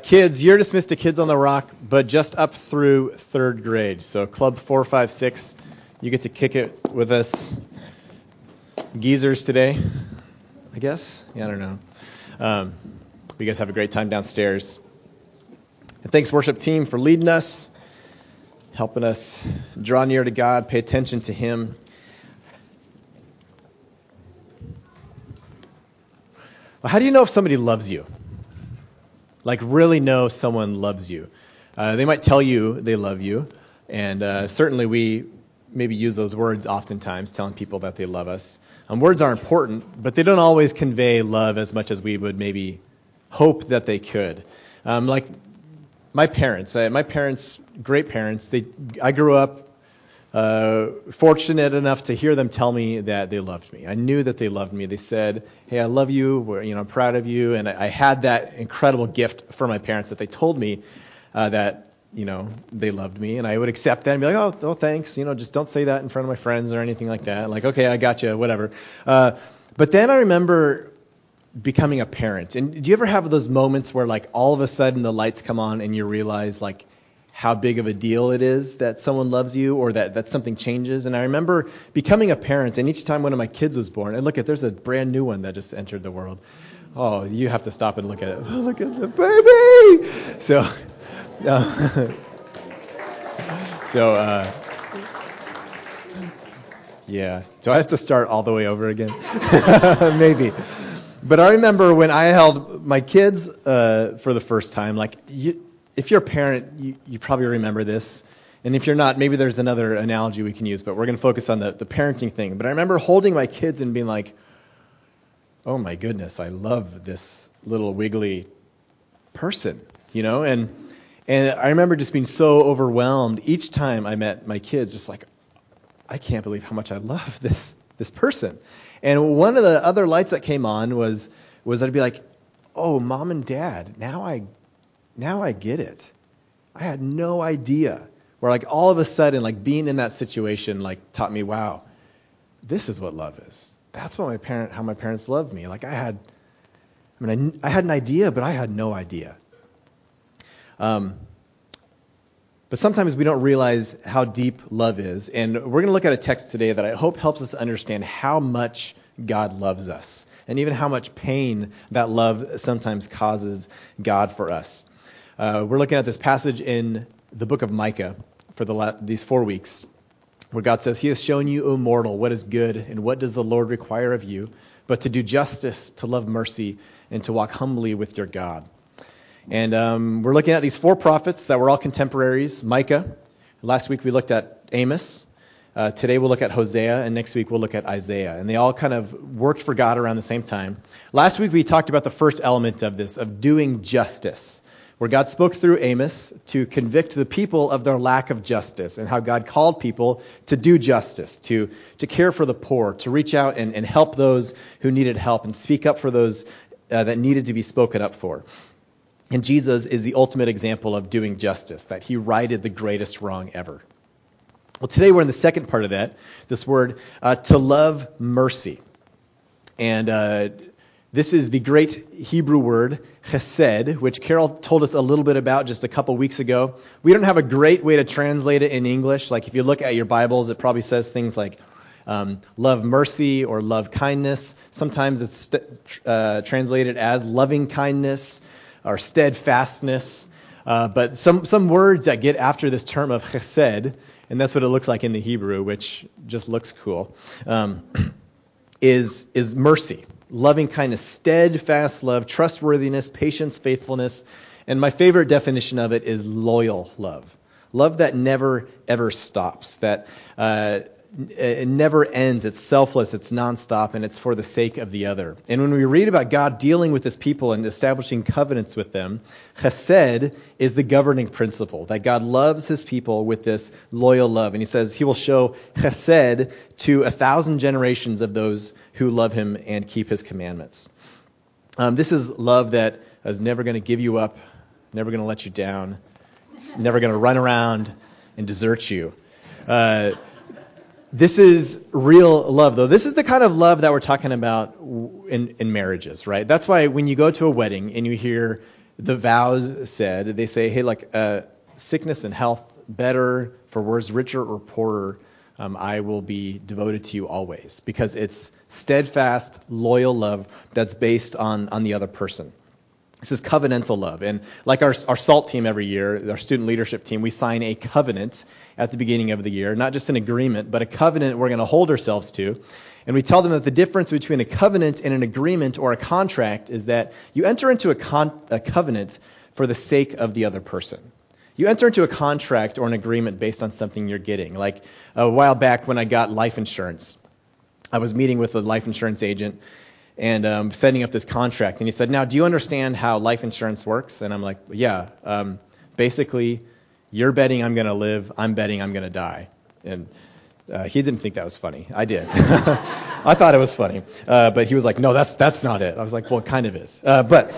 Kids, you're dismissed to Kids on the Rock, but just up through third grade. So Club 4, 5, 6, you get to kick it with us geezers today, I guess. Yeah, I don't know. You guys have a great time downstairs. And thanks, worship team, for leading us, helping us draw near to God, pay attention to Him. Well, how do you know if somebody loves you? Like, really know someone loves you. They might tell you they love you, and certainly we maybe use those words oftentimes, telling people that they love us. Words are important, but they don't always convey love as much as we would maybe hope that they could. Like my parents, great parents. I grew up fortunate enough to hear them tell me that they loved me. I knew that they loved me. They said, "Hey, I love you. I'm proud of you." And I had that incredible gift for my parents that they told me that they loved me, and I would accept that and be like, "Oh, thanks. Just don't say that in front of my friends or anything like that." Like, okay, I gotcha, whatever. But then I remember becoming a parent. And do you ever have those moments where, like, all of a sudden the lights come on and you realize, like, how big of a deal it is that someone loves you or that something changes? And I remember becoming a parent, and each time one of my kids was born, and there's a brand new one that just entered the world. Oh, you have to stop and look at it. Oh, look at the baby! Yeah. Do I have to start all the way over again? Maybe. But I remember when I held my kids for the first time, like, if you're a parent, you probably remember this. And if you're not, maybe there's another analogy we can use, but we're going to focus on the parenting thing. But I remember holding my kids and being like, oh my goodness, I love this little wiggly person, And I remember just being so overwhelmed each time I met my kids, just like, I can't believe how much I love this person. And one of the other lights that came on was I'd be like, oh, Mom and Dad, now I get it. I had no idea. Where, like, all of a sudden, like, being in that situation, like, taught me, wow, this is what love is. That's how my parents loved me. Like, I had an idea, but I had no idea. But sometimes we don't realize how deep love is. And we're going to look at a text today that I hope helps us understand how much God loves us, and even how much pain that love sometimes causes God for us. We're looking at this passage in the book of Micah for these 4 weeks, where God says, "He has shown you, O mortal, what is good, and what does the Lord require of you, but to do justice, to love mercy, and to walk humbly with your God." And we're looking at these 4 prophets that were all contemporaries. Micah. Last week we looked at Amos. Today we'll look at Hosea, and next week we'll look at Isaiah. And they all kind of worked for God around the same time. Last week we talked about the first element of this, of doing justice, where God spoke through Amos to convict the people of their lack of justice, and how God called people to do justice, to care for the poor, to reach out and help those who needed help, and speak up for those that needed to be spoken up for. And Jesus is the ultimate example of doing justice, that he righted the greatest wrong ever. Well, today we're in the second part of that, this word, to love mercy. And this is the great Hebrew word, chesed, which Carol told us a little bit about just a couple weeks ago. We don't have a great way to translate it in English. Like, if you look at your Bibles, it probably says things like love mercy or love kindness. Sometimes it's translated as loving kindness or steadfastness. But some words that get after this term of chesed, and that's what it looks like in the Hebrew, which just looks cool, is mercy, loving kindness, steadfast love, trustworthiness, patience, faithfulness. And my favorite definition of it is loyal love. Love that never, ever stops, that it never ends. It's selfless, it's nonstop, and it's for the sake of the other. And when we read about God dealing with his people and establishing covenants with them, chesed is the governing principle, that God loves his people with this loyal love. And he says he will show chesed to 1,000 generations of those who love him and keep his commandments. This is love that is never going to give you up, never going to let you down. It's never going to run around and desert you. This is real love, though. This is the kind of love that we're talking about in marriages, right? That's why when you go to a wedding and you hear the vows said, they say, hey, like sickness and health, better, for worse, richer or poorer, I will be devoted to you always, because it's steadfast, loyal love that's based on the other person. This is covenantal love. And like our SALT team every year, our student leadership team, we sign a covenant at the beginning of the year, not just an agreement, but a covenant we're going to hold ourselves to. And we tell them that the difference between a covenant and an agreement or a contract is that you enter into a covenant for the sake of the other person. You enter into a contract or an agreement based on something you're getting. Like a while back when I got life insurance, I was meeting with a life insurance agent and setting up this contract. And he said, now, do you understand how life insurance works? And I'm like, yeah. Basically, you're betting I'm going to live. I'm betting I'm going to die. And he didn't think that was funny. I did. I thought it was funny. But he was like, no, that's not it. I was like, well, it kind of is. But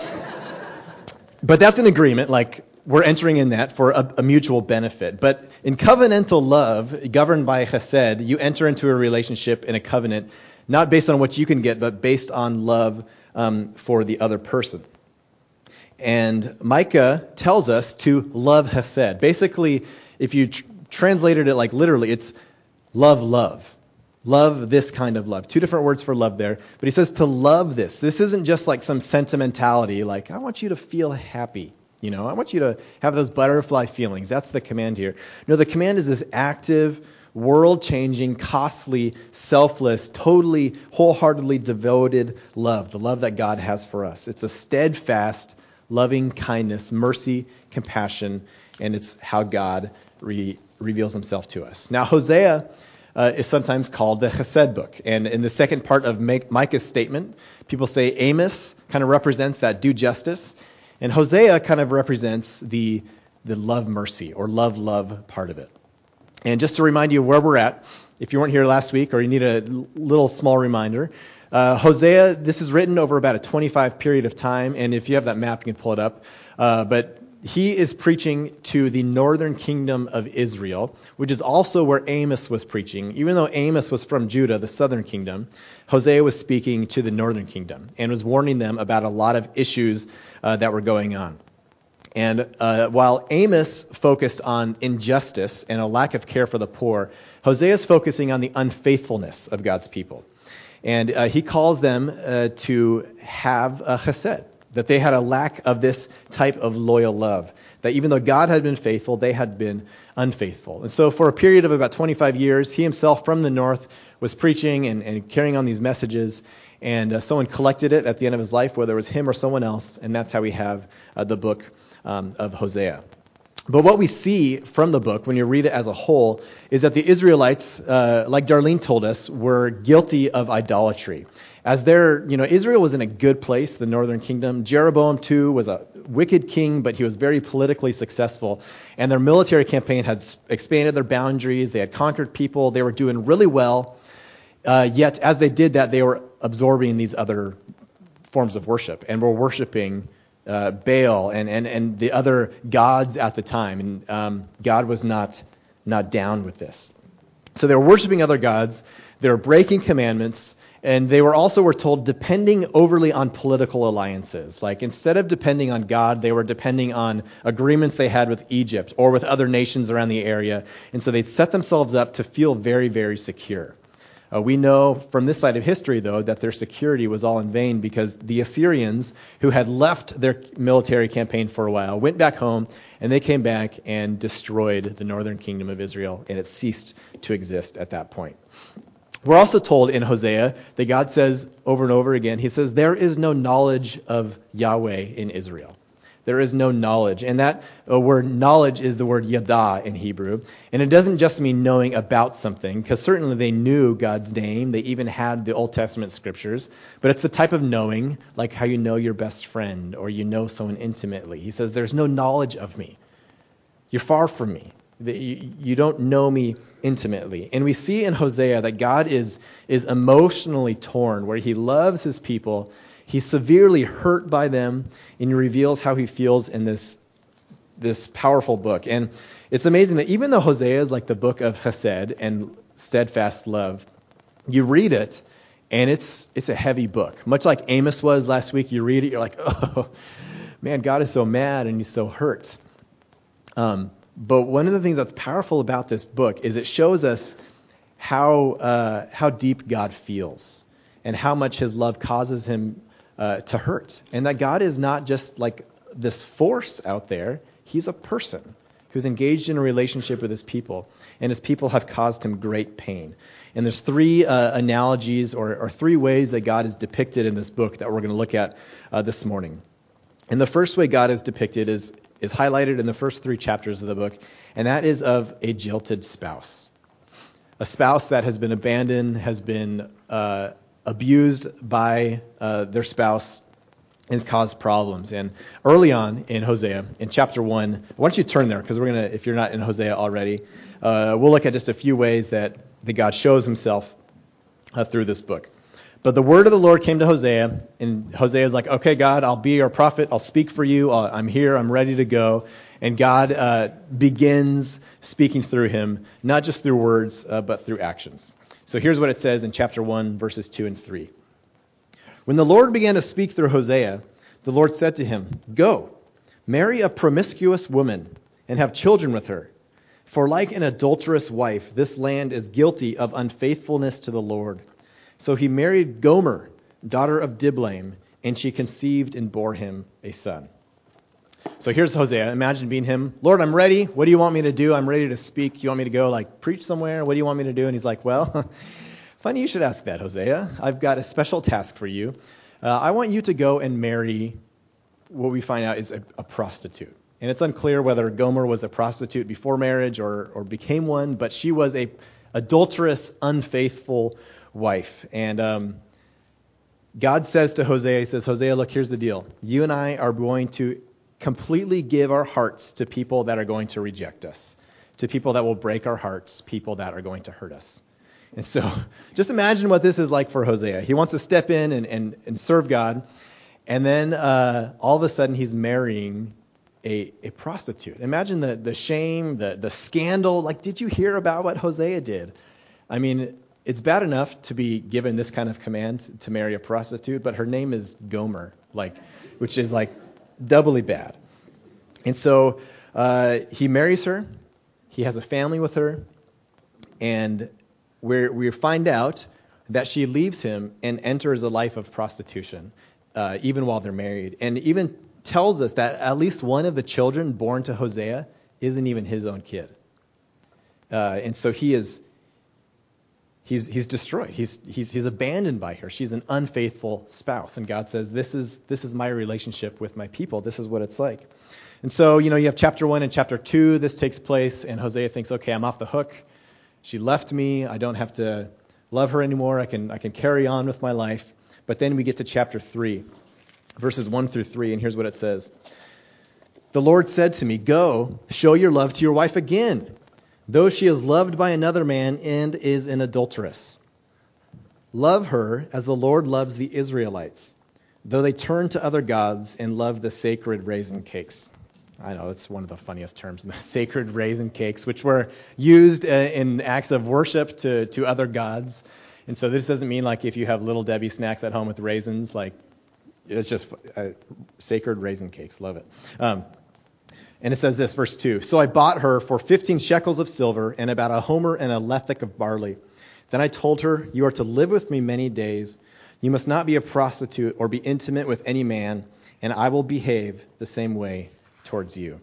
that's an agreement. Like, we're entering in that for a mutual benefit. But in covenantal love, governed by chesed, you enter into a relationship in a covenant not based on what you can get, but based on love for the other person. And Micah tells us to love chesed. Basically, if you translated it like literally, it's love, love. Love this kind of love. Two different words for love there. But he says to love this. This isn't just like some sentimentality, like I want you to feel happy. I want you to have those butterfly feelings. That's the command here. No, the command is this active, world-changing, costly, selfless, totally, wholeheartedly devoted love, the love that God has for us. It's a steadfast, loving kindness, mercy, compassion, and it's how God reveals himself to us. Now, Hosea is sometimes called the Chesed book. And in the second part of Micah's statement, people say Amos kind of represents that do justice, and Hosea kind of represents the love mercy or love part of it. And just to remind you where we're at, if you weren't here last week or you need a little small reminder, Hosea, this is written over about a 25 period of time. And if you have that map, you can pull it up. But he is preaching to the northern kingdom of Israel, which is also where Amos was preaching. Even though Amos was from Judah, the southern kingdom, Hosea was speaking to the northern kingdom and was warning them about a lot of issues that were going on. And while Amos focused on injustice and a lack of care for the poor, Hosea is focusing on the unfaithfulness of God's people. And he calls them to have a chesed, that they had a lack of this type of loyal love, that even though God had been faithful, they had been unfaithful. And so for a period of about 25 years, he himself from the north was preaching and carrying on these messages. And someone collected it at the end of his life, whether it was him or someone else. And that's how we have the book of Hosea. But what we see from the book, when you read it as a whole, is that the Israelites, like Darlene told us, were guilty of idolatry. As Israel was in a good place, the northern kingdom. Jeroboam too was a wicked king, but he was very politically successful. And their military campaign had expanded their boundaries. They had conquered people. They were doing really well. Yet as they did that, they were absorbing these other forms of worship and were worshiping Baal and the other gods at the time. And God was not down with this. So they were worshiping other gods. They were breaking commandments. And they were also, we're told, depending overly on political alliances. Like instead of depending on God, they were depending on agreements they had with Egypt or with other nations around the area. And so they'd set themselves up to feel very, very secure. We know from this side of history, though, that their security was all in vain because the Assyrians, who had left their military campaign for a while, went back home, and they came back and destroyed the northern kingdom of Israel, and it ceased to exist at that point. We're also told in Hosea that God says over and over again, he says, there is no knowledge of Yahweh in Israel. There is no knowledge. And that word knowledge is the word yada in Hebrew. And it doesn't just mean knowing about something, because certainly they knew God's name. They even had the Old Testament scriptures. But it's the type of knowing, like how you know your best friend or you know someone intimately. He says, there's no knowledge of me. You're far from me. You don't know me intimately. And we see in Hosea that God is emotionally torn, where he loves his people. He's severely hurt by them, and he reveals how he feels in this powerful book. And it's amazing that even though Hosea is like the book of chesed and steadfast love, you read it, And it's a heavy book. Much like Amos was last week, you read it, you're like, oh, man, God is so mad and he's so hurt. But one of the things that's powerful about this book is it shows us how deep God feels and how much his love causes him to hurt. And that God is not just like this force out there. He's a person who's engaged in a relationship with his people. And his people have caused him great pain. And there's three analogies or three ways that God is depicted in this book that we're going to look at this morning. And the first way God is depicted is highlighted in the first 3 chapters of the book, and that is of a jilted spouse. A spouse that has been abandoned, has been abused by their spouse, has caused problems. And early on in Hosea, in chapter 1, why don't you turn there, because we're going to, if you're not in Hosea already, we'll look at just a few ways that God shows himself through this book. But the word of the Lord came to Hosea, and Hosea is like, okay, God, I'll be your prophet. I'll speak for you. I'm here. I'm ready to go. And God begins speaking through him, not just through words, but through actions. So here's what it says in chapter 1, verses 2 and 3. When the Lord began to speak through Hosea, the Lord said to him, "Go, marry a promiscuous woman and have children with her. For like an adulterous wife, this land is guilty of unfaithfulness to the Lord." So he married Gomer, daughter of Diblaim, and she conceived and bore him a son. So here's Hosea. Imagine being him. "Lord, I'm ready. What do you want me to do? I'm ready to speak. You want me to go like preach somewhere? What do you want me to do?" And he's like, "Well, funny you should ask that, Hosea. I've got a special task for you. I want you to go and marry what we find out is a prostitute." And it's unclear whether Gomer was a prostitute before marriage or became one, but she was a adulterous, unfaithful wife. And God says to Hosea, he says, "Hosea, look, here's the deal. You and I are going to completely give our hearts to people that are going to reject us, to people that will break our hearts, people that are going to hurt us." And so just imagine what this is like for Hosea. He wants to step in and serve God. And then all of a sudden he's marrying a prostitute. Imagine the shame, the scandal. Like, did you hear about what Hosea did? I mean, it's bad enough to be given this kind of command to marry a prostitute, but her name is Gomer, which is like doubly bad. And so he marries her. He has a family with her. And we find out that she leaves him and enters a life of prostitution, even while they're married. And even tells us that at least one of the children born to Hosea isn't even his own kid. And so he's destroyed. He's abandoned by her. She's an unfaithful spouse. And God says, this is my relationship with my people. This is what it's like. And so, you have chapter 1 and chapter 2. This takes place, and Hosea thinks, okay, I'm off the hook. She left me. I don't have to love her anymore. I can carry on with my life. But then we get to chapter 3, verses 1 through 3, and here's what it says. "The Lord said to me, 'Go, show your love to your wife again, though she is loved by another man and is an adulteress. Love her as the Lord loves the Israelites, though they turn to other gods and love the sacred raisin cakes.'" I know, that's one of the funniest terms, the sacred raisin cakes, which were used in acts of worship to other gods. And so this doesn't mean like if you have Little Debbie snacks at home with raisins, like it's just sacred raisin cakes. Love it. And it says this, verse 2. "So I bought her for 15 shekels of silver and about a homer and a lethek of barley. Then I told her, 'You are to live with me many days. You must not be a prostitute or be intimate with any man, and I will behave the same way towards you.'"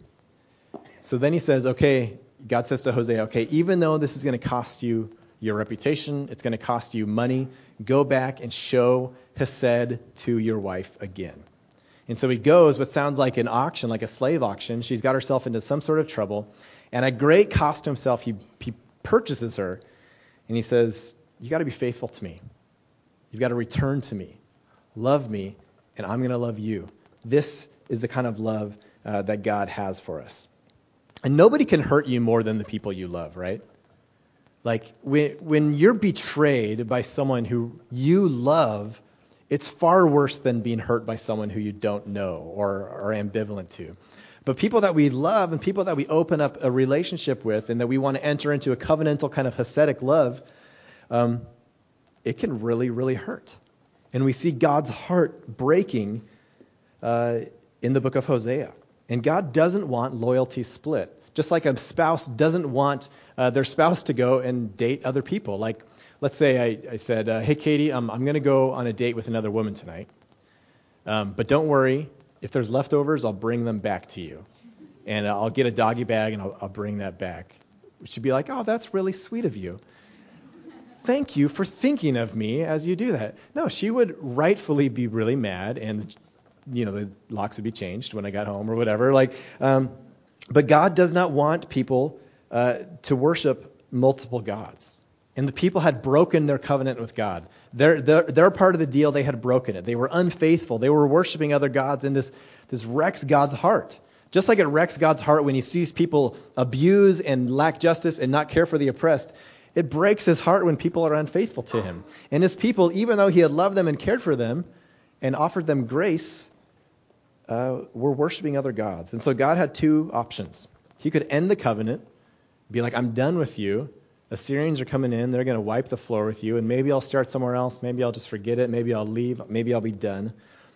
So then he says, okay, God says to Hosea, okay, even though this is going to cost you your reputation, it's going to cost you money, go back and show Hesed to your wife again. And so he goes, what sounds like an auction, like a slave auction. She's got herself into some sort of trouble. And at great cost to himself, he purchases her. And he says, "You got to be faithful to me. You've got to return to me. Love me, and I'm going to love you." This is the kind of love that God has for us. And nobody can hurt you more than the people you love, right? Like when you're betrayed by someone who you love, it's far worse than being hurt by someone who you don't know or are ambivalent to. But people that we love and people that we open up a relationship with and that we want to enter into a covenantal kind of Hasidic love, it can really, really hurt. And we see God's heart breaking in the book of Hosea. And God doesn't want loyalty split. Just like a spouse doesn't want their spouse to go and date other people. Like, let's say I said, hey, Katie, I'm going to go on a date with another woman tonight. But don't worry, if there's leftovers, I'll bring them back to you. And I'll get a doggy bag and I'll bring that back. She'd be like, oh, that's really sweet of you. Thank you for thinking of me as you do that. No, she would rightfully be really mad, and the locks would be changed when I got home or whatever. But God does not want people to worship multiple gods. And the people had broken their covenant with God. Their part of the deal, they had broken it. They were unfaithful. They were worshiping other gods, and this wrecks God's heart. Just like it wrecks God's heart when he sees people abuse and lack justice and not care for the oppressed, it breaks his heart when people are unfaithful to him. And his people, even though he had loved them and cared for them and offered them grace, were worshiping other gods. And so God had two options. He could end the covenant, be like, I'm done with you. Assyrians are coming in. They're going to wipe the floor with you. And maybe I'll start somewhere else. Maybe I'll just forget it. Maybe I'll leave. Maybe I'll be done.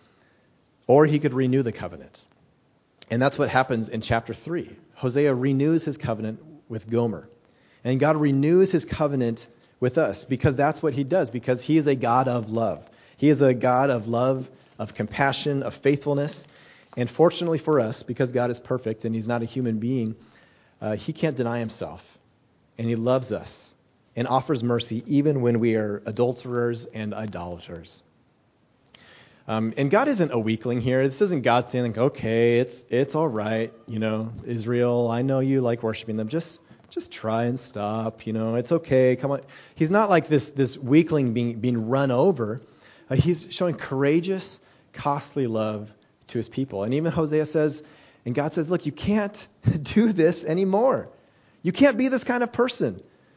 Or he could renew the covenant. And that's what happens in chapter 3. Hosea renews his covenant with Gomer. And God renews his covenant with us because that's what he does, because he is a God of love. He is a God of love, of compassion, of faithfulness. And fortunately for us, because God is perfect and he's not a human being, he can't deny himself. And he loves us and offers mercy even when we are adulterers and idolaters. And God isn't a weakling here. This isn't God saying, like, okay, it's all right, Israel, I know you like worshiping them. Just try and stop, it's okay, come on. He's not like this weakling being run over. He's showing courageous, costly love to his people. And even Hosea says, and God says, look, you can't do this anymore. You can't be this kind of person.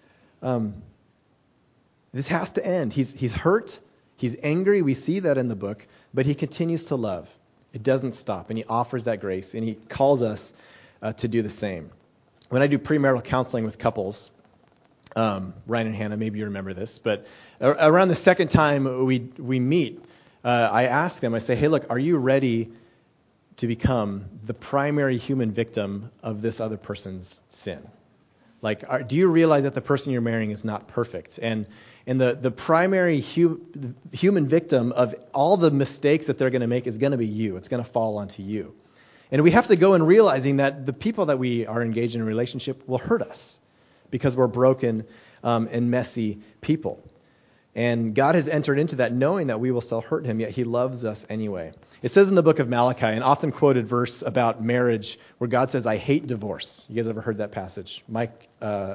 This has to end. He's hurt. He's angry. We see that in the book, but he continues to love. It doesn't stop, and he offers that grace, and he calls us to do the same. When I do premarital counseling with couples, Ryan and Hannah, maybe you remember this, but around the second time we meet, I ask them, I say, hey, look, are you ready to become the primary human victim of this other person's sin? Like, do you realize that the person you're marrying is not perfect? And the primary human victim of all the mistakes that they're going to make is going to be you. It's going to fall onto you. And we have to go in realizing that the people that we are engaged in a relationship will hurt us because we're broken and messy people. And God has entered into that knowing that we will still hurt him, yet he loves us anyway. It says in the book of Malachi, an often quoted verse about marriage, where God says, I hate divorce. You guys ever heard that passage? Malachi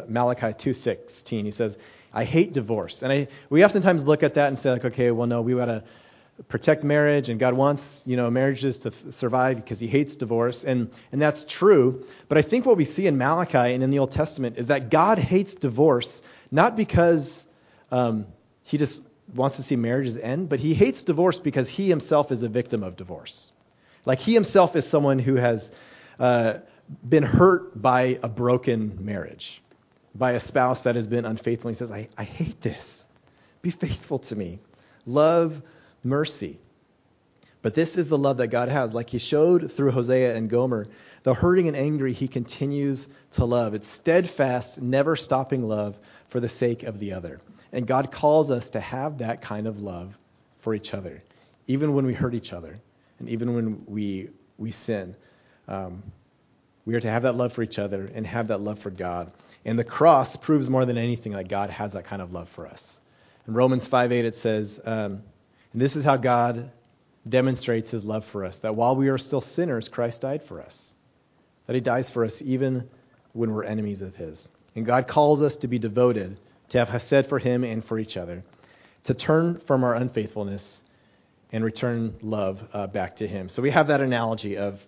2:16, he says, I hate divorce. And we oftentimes look at that and say, like, okay, well, no, we got to protect marriage, and God wants, marriages to survive because he hates divorce. And that's true. But I think what we see in Malachi and in the Old Testament is that God hates divorce, not because he just wants to see marriages end, but he hates divorce because he himself is a victim of divorce. Like, he himself is someone who has been hurt by a broken marriage, by a spouse that has been unfaithful. He says, I hate this. Be faithful to me. Love mercy. But this is the love that God has. Like he showed through Hosea and Gomer, though hurting and angry, he continues to love. It's steadfast, never stopping love for the sake of the other. And God calls us to have that kind of love for each other, even when we hurt each other and even when we sin. We are to have that love for each other and have that love for God. And the cross proves more than anything that God has that kind of love for us. In Romans 5:8 it says, and this is how God demonstrates his love for us, that while we are still sinners, Christ died for us. That he dies for us even when we're enemies of his. And God calls us to be devoted, to have hesed for him and for each other, to turn from our unfaithfulness and return love back to him. So we have that analogy of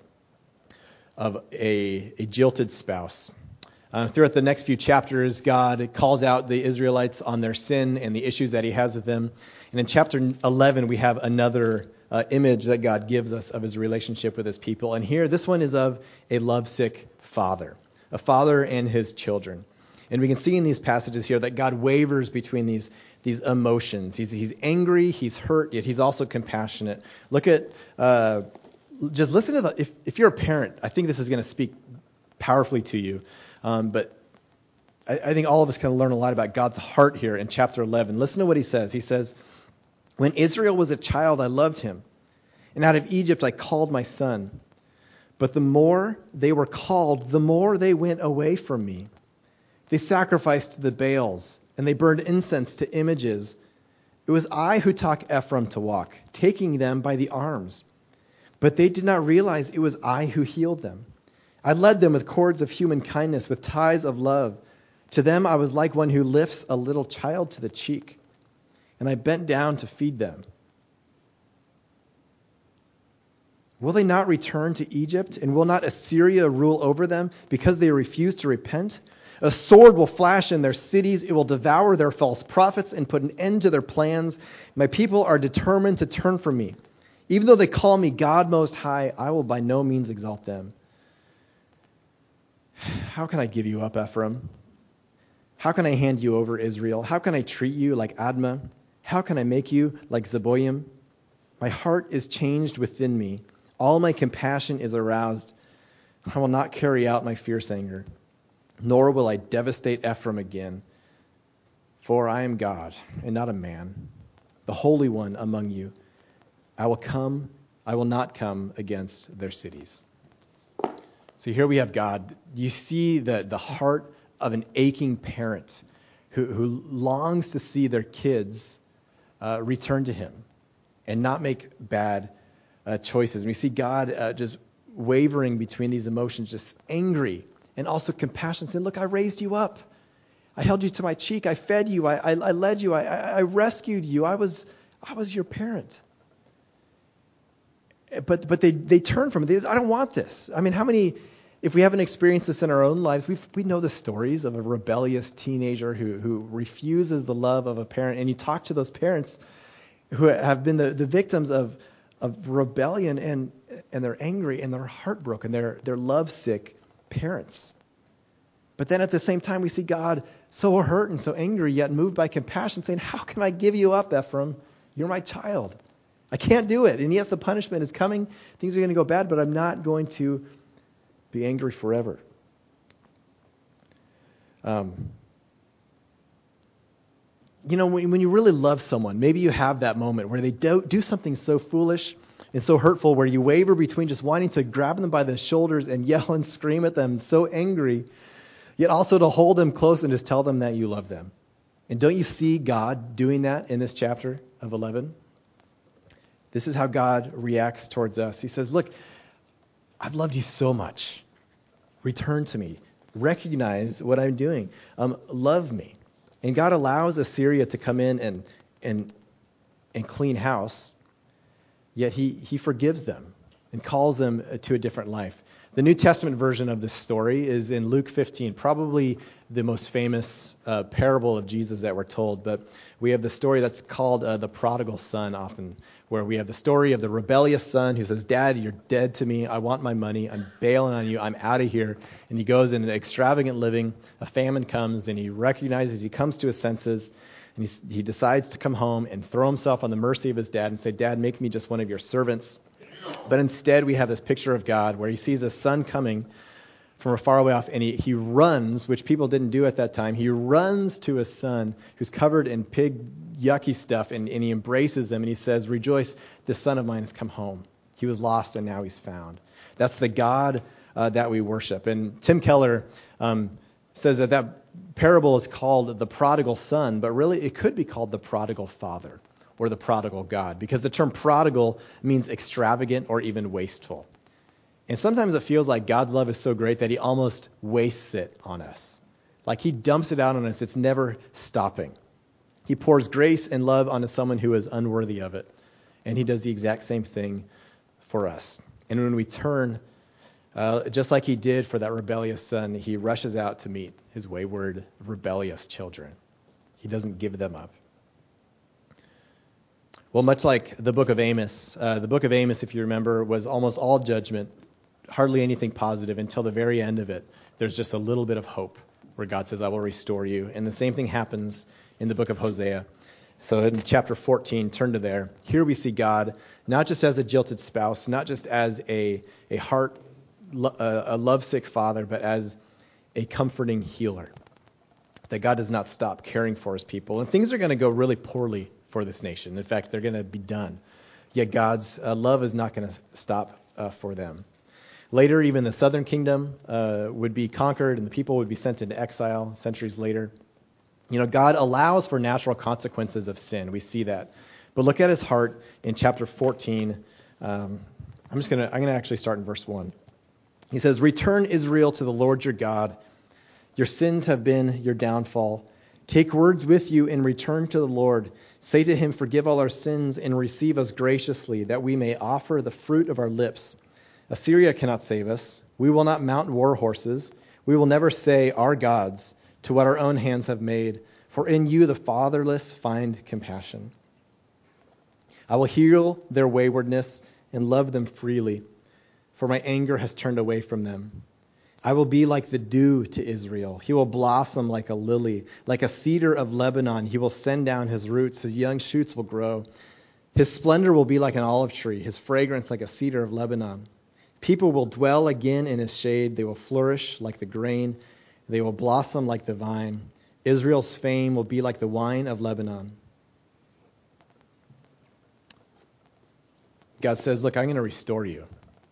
a jilted spouse. Throughout the next few chapters, God calls out the Israelites on their sin and the issues that he has with them. And in chapter 11, we have another image that God gives us of his relationship with his people. And here, this one is of a lovesick father, a father and his children. And we can see in these passages here that God wavers between these emotions. He's angry, he's hurt, yet he's also compassionate. Look at, just listen to if you're a parent, I think this is going to speak powerfully to you. But I think all of us can learn a lot about God's heart here in chapter 11. Listen to what he says. He says, "When Israel was a child, I loved him. And out of Egypt I called my son. But the more they were called, the more they went away from me. They sacrificed to the Baals, and they burned incense to images. It was I who taught Ephraim to walk, taking them by the arms. But they did not realize it was I who healed them. I led them with cords of human kindness, with ties of love. To them I was like one who lifts a little child to the cheek, and I bent down to feed them. Will they not return to Egypt, and will not Assyria rule over them because they refuse to repent? A sword will flash in their cities. It will devour their false prophets and put an end to their plans. My people are determined to turn from me. Even though they call me God Most High, I will by no means exalt them. How can I give you up, Ephraim? How can I hand you over, Israel? How can I treat you like Admah? How can I make you like Zeboim? My heart is changed within me. All my compassion is aroused. I will not carry out my fierce anger, nor will I devastate Ephraim again. For I am God and not a man, the Holy One among you. I will not come against their cities." So here we have God. You see the heart of an aching parent who longs to see their kids return to him and not make bad choices. And we see God just wavering between these emotions, just angry and also compassion, saying, "Look, I raised you up. I held you to my cheek. I fed you. I led you. I rescued you. I was your parent." But they turn from it. They say, "I don't want this." I mean, how many, if we haven't experienced this in our own lives, we know the stories of a rebellious teenager who refuses the love of a parent. And you talk to those parents who have been the victims of rebellion, and they're angry and they're heartbroken. They're lovesick parents. But then at the same time, we see God so hurt and so angry, yet moved by compassion, saying, "How can I give you up, Ephraim? You're my child. I can't do it. And yes, the punishment is coming. Things are going to go bad, but I'm not going to be angry forever." When you really love someone, maybe you have that moment where they do something so foolish and so hurtful, where you waver between just wanting to grab them by the shoulders and yell and scream at them, so angry, yet also to hold them close and just tell them that you love them. And don't you see God doing that in this chapter of 11? This is how God reacts towards us. He says, "Look, I've loved you so much. Return to me. Recognize what I'm doing. Love me." And God allows Assyria to come in and clean house, yet he forgives them and calls them to a different life. The New Testament version of this story is in Luke 15, probably the most famous parable of Jesus that we're told. But we have the story that's called the prodigal son often, where we have the story of the rebellious son who says, "Dad, you're dead to me. I want my money. I'm bailing on you. I'm out of here." And he goes in an extravagant living. A famine comes, and he comes to his senses, and he decides to come home and throw himself on the mercy of his dad and say, "Dad, make me just one of your servants." But instead, we have this picture of God where he sees his son coming from far away off, and he runs, which people didn't do at that time. He runs to his son who's covered in pig yucky stuff, and he embraces him, and he says, "Rejoice, this son of mine has come home. He was lost, and now he's found." That's the God that we worship. And Tim Keller says that parable is called the prodigal son, but really it could be called the prodigal father or the prodigal God, because the term prodigal means extravagant or even wasteful. And sometimes it feels like God's love is so great that he almost wastes it on us. Like he dumps it out on us. It's never stopping. He pours grace and love onto someone who is unworthy of it. And he does the exact same thing for us. And when we turn, just like he did for that rebellious son, he rushes out to meet his wayward, rebellious children. He doesn't give them up. Well, much like the book of Amos, if you remember, was almost all judgment, hardly anything positive until the very end of it. There's just a little bit of hope where God says, I will restore you. And the same thing happens in the book of Hosea. So in chapter 14, turn to there. Here we see God not just as a jilted spouse, not just as a lovesick father, but as a comforting healer. That God does not stop caring for his people. And things are going to go really poorly for this nation. In fact, they're going to be done. Yet God's love is not going to stop for them. Later, even the southern kingdom would be conquered and the people would be sent into exile centuries later. God allows for natural consequences of sin. We see that. But look at his heart in chapter 14. I'm going to actually start in verse 1. He says, "Return, Israel, to the Lord your God. Your sins have been your downfall. Take words with you and return to the Lord. Say to him, forgive all our sins and receive us graciously, that we may offer the fruit of our lips. Assyria cannot save us. We will not mount war horses. We will never say, our gods, to what our own hands have made. For in you the fatherless find compassion. I will heal their waywardness and love them freely, for my anger has turned away from them. I will be like the dew to Israel. He will blossom like a lily, like a cedar of Lebanon. He will send down his roots. His young shoots will grow. His splendor will be like an olive tree, his fragrance like a cedar of Lebanon. People will dwell again in his shade. They will flourish like the grain. They will blossom like the vine. Israel's fame will be like the wine of Lebanon." God says, look, I'm going to restore you.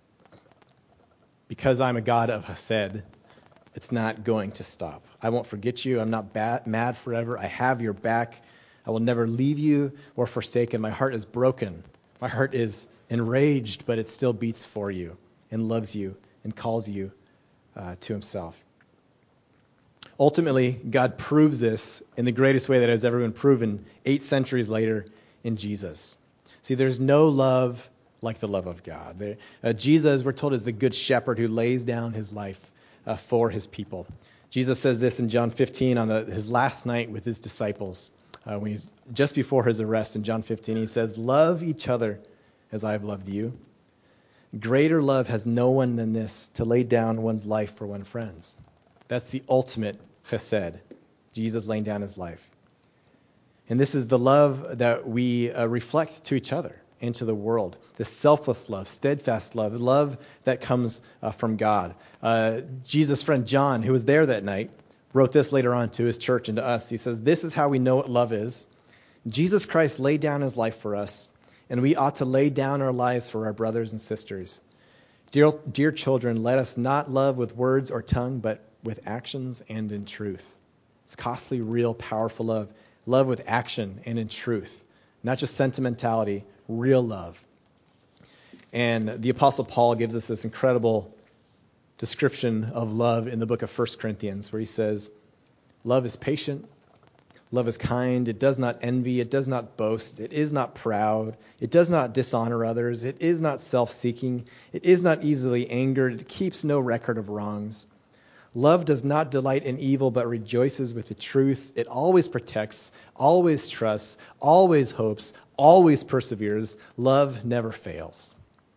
Because I'm a God of Hesed, it's not going to stop. I won't forget you. I'm not mad forever. I have your back. I will never leave you or forsake you. My heart is broken. My heart is enraged, but it still beats for you and loves you and calls you to himself. Ultimately, God proves this in the greatest way that has ever been proven 8 centuries later in Jesus. See, there's no love like the love of God. Jesus, we're told, is the good shepherd who lays down his life for his people. Jesus says this in John 15 on his last night with his disciples. When he's just before his arrest in John 15, he says, "Love each other as I have loved you. Greater love has no one than this, to lay down one's life for one's friends." That's the ultimate chesed, Jesus laying down his life. And this is the love that we reflect to each other and to the world. This selfless love, steadfast love, love that comes from God. Jesus' friend John, who was there that night, wrote this later on to his church and to us. He says, "This is how we know what love is. Jesus Christ laid down his life for us, and we ought to lay down our lives for our brothers and sisters. Dear children, let us not love with words or tongue, but with actions and in truth." It's costly, real, powerful love. Love with action and in truth. Not just sentimentality, real love. And the Apostle Paul gives us this incredible description of love in the book of 1 Corinthians, where he says, "Love is patient. Love is kind. It does not envy. It does not boast. It is not proud. It does not dishonor others. It is not self-seeking. It is not easily angered. It keeps no record of wrongs. Love does not delight in evil, but rejoices with the truth. It always protects, always trusts, always hopes, always perseveres. Love never fails."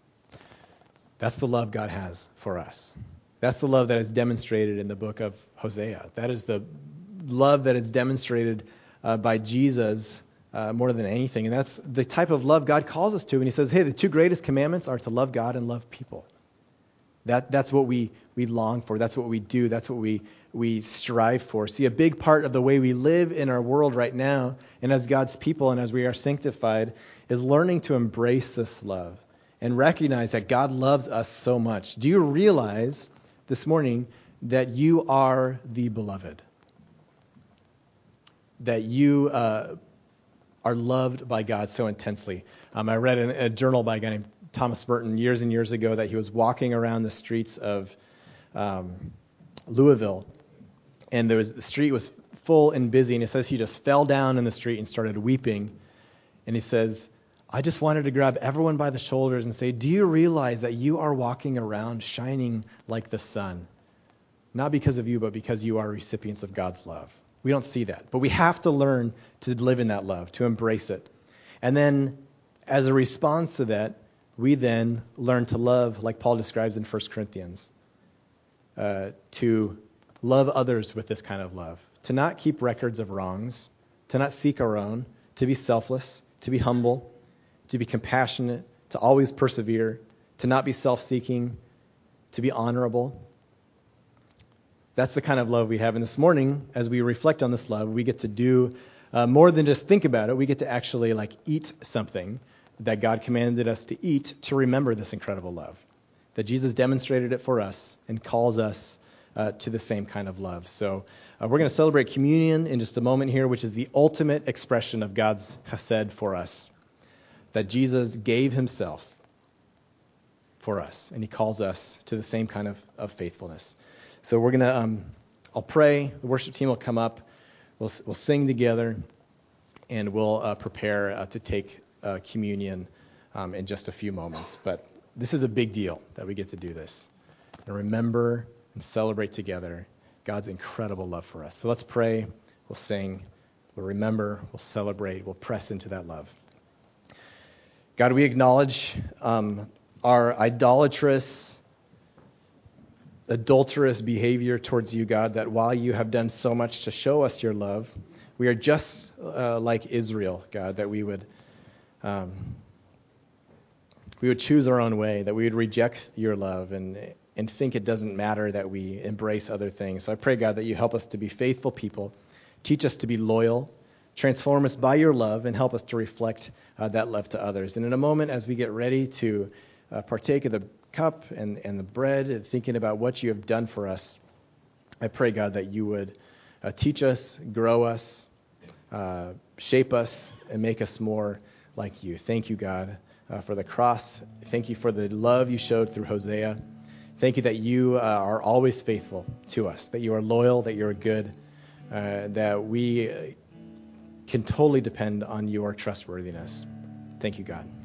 That's the love God has for us. That's the love that is demonstrated in the book of Hosea. That is the love that is demonstrated by Jesus more than anything. And that's the type of love God calls us to. And he says, hey, the 2 greatest commandments are to love God and love people. That's what we long for. That's what we do. That's what we strive for. See, a big part of the way we live in our world right now, and as God's people and as we are sanctified, is learning to embrace this love and recognize that God loves us so much. Do you realize this morning that you are the beloved? That you are loved by God so intensely. I read in a journal by a guy named Thomas Merton years and years ago that he was walking around the streets of Louisville, and the street was full and busy, and he says he just fell down in the street and started weeping. And he says, "I just wanted to grab everyone by the shoulders and say, do you realize that you are walking around shining like the sun? Not because of you, but because you are recipients of God's love." We don't see that, but we have to learn to live in that love, to embrace it. And then as a response to that, we then learn to love like Paul describes in 1 Corinthians, to love others with this kind of love, to not keep records of wrongs, to not seek our own, to be selfless, to be humble, to be compassionate, to always persevere, to not be self-seeking, to be honorable. That's the kind of love we have. And this morning, as we reflect on this love, we get to do more than just think about it. We get to actually eat something that God commanded us to eat to remember this incredible love. That Jesus demonstrated it for us and calls us to the same kind of love. So we're going to celebrate communion in just a moment here, which is the ultimate expression of God's chesed for us. That Jesus gave himself for us, and he calls us to the same kind of faithfulness. So we're going to, I'll pray, the worship team will come up, we'll sing together, and we'll prepare to take communion in just a few moments. But this is a big deal that we get to do this, and remember and celebrate together God's incredible love for us. So let's pray, we'll sing, we'll remember, we'll celebrate, we'll press into that love. God, we acknowledge our adulterous behavior towards you, God, that while you have done so much to show us your love, we are just like Israel, God, that we would choose our own way, that we would reject your love and think it doesn't matter that we embrace other things. So I pray, God, that you help us to be faithful people, teach us to be loyal, transform us by your love, and help us to reflect that love to others. And in a moment, as we get ready to partake of the cup and the bread, thinking about what you have done for us, I pray, God, that you would teach us, grow us, shape us, and make us more like you. Thank you, God, for the cross. Thank you for the love you showed through Hosea. Thank you that you are always faithful to us, that you are loyal, that you're good, that we can totally depend on your trustworthiness. Thank you, God.